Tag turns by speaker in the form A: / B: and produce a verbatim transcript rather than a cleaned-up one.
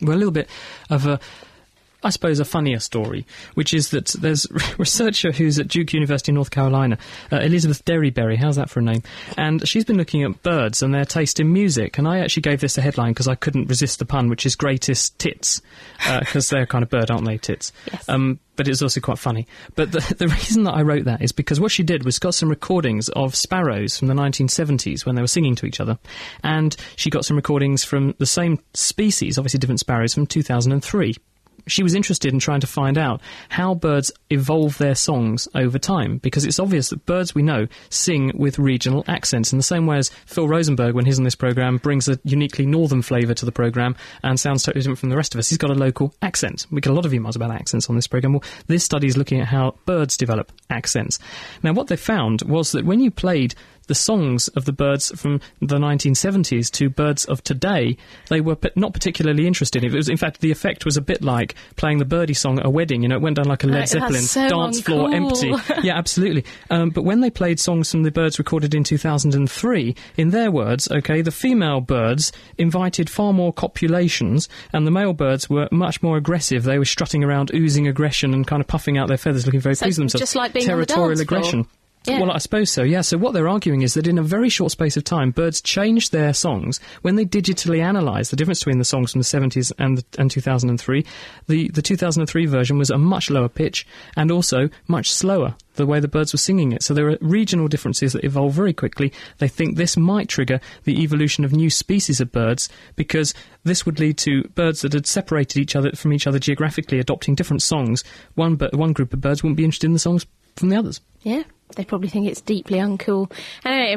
A: Well, a little bit of a, I suppose, a funnier story, which is that there's a researcher who's at Duke University, North Carolina, uh, Elizabeth Derryberry, how's that for a name? And she's been looking at birds and their taste in music, and I actually gave this a headline because I couldn't resist the pun, which is greatest tits, because uh, they're a kind of bird, aren't they, tits?
B: Yes.
A: Um, but it's also quite funny. But the, the reason that I wrote that is because what she did was got some recordings of sparrows from the nineteen seventies when they were singing to each other, and she got some recordings from the same species, obviously different sparrows, from two thousand three. She was interested in trying to find out how birds evolve their songs over time, because it's obvious that birds, we know, sing with regional accents in the same way as Phil Rosenberg, when he's on this programme, brings a uniquely northern flavour to the programme and sounds totally different from the rest of us. He's got a local accent. We get a lot of emails about accents on this programme. Well, this study is looking at how birds develop accents. Now, what they found was that when you played the songs of the birds from the nineteen seventies to birds of today, they were p- not particularly interested. It was, in fact, the effect was a bit like playing the Birdie song at a wedding. You know, it went down like a Led
B: Right,
A: Zeppelin,
B: so
A: dance
B: uncool.
A: floor empty. Yeah, absolutely. Um, but when they played songs from the birds recorded in two thousand three, in their words, okay, the female birds invited far more copulations, and the male birds were much more aggressive. They were strutting around, oozing aggression and kind of puffing out their feathers, looking very
B: So
A: pleased with themselves.
B: just like being on the
A: Territorial
B: dance floor.
A: aggression.
B: Yeah.
A: Well, I suppose so, yeah. So what they're arguing is that in a very short space of time, birds changed their songs. When they digitally analysed the difference between the songs from the seventies and, the, and two thousand three, the, the two thousand three version was a much lower pitch and also much slower, the way the birds were singing it. So there are regional differences that evolve very quickly. They think this might trigger the evolution of new species of birds, because this would lead to birds that had separated each other from each other geographically adopting different songs. One, bir- one group of birds wouldn't be interested in the songs from the others.
B: Yeah, they probably think it's deeply uncool. Anyway,